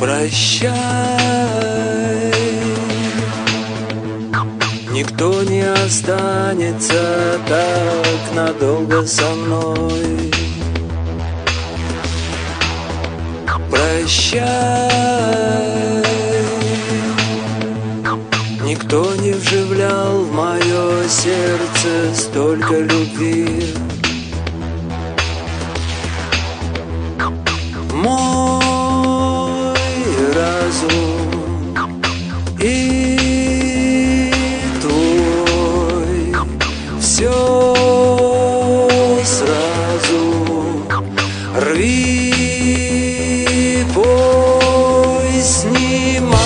Прощай, никто не останется так надолго со мной. Прощай, никто не вживлял в мое сердце столько любви. Мой разум и твой, все сразу рви, пой, снимай.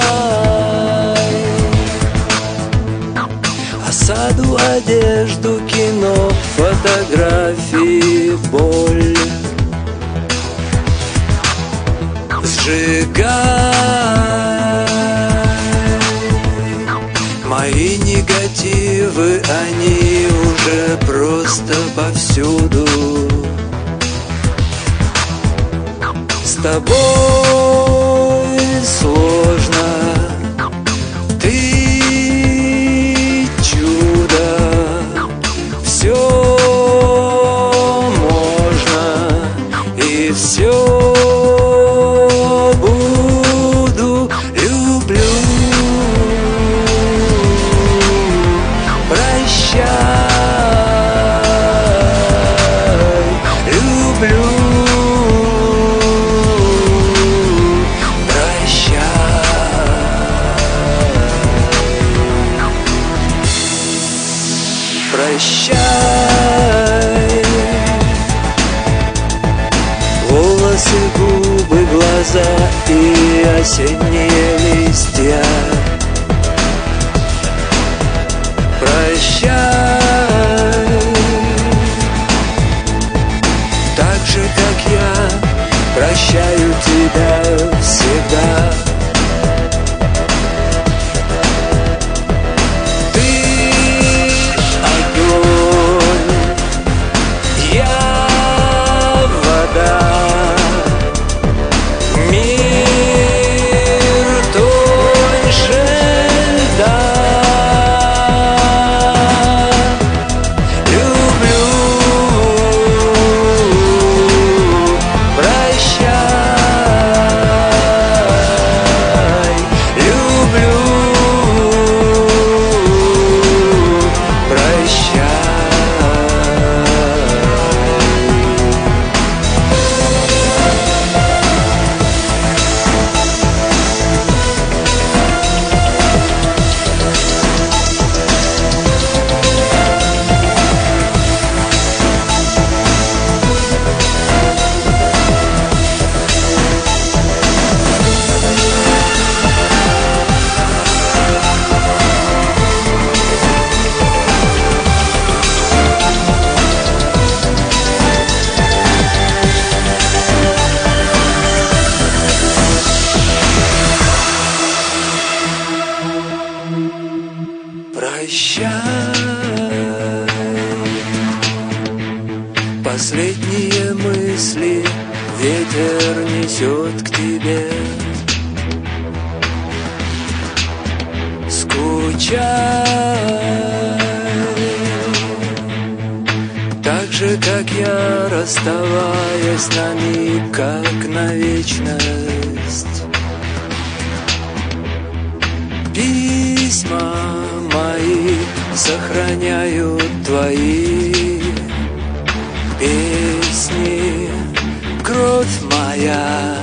Осаду, одежду, кино, фотографии, боль. Сжигай мои негативы, они уже просто повсюду. С тобой сложно, ты чудо, все можно и все. Прощай, волосы, губы, глаза и осенние листья. Прощай, так же, как я прощаю тебя всегда. Прощай, последние мысли ветер несет к тебе. Скучай, так же, как я, расставаясь на миг, как на вечность. Письма мои сохраняют твои песни. Кровь моя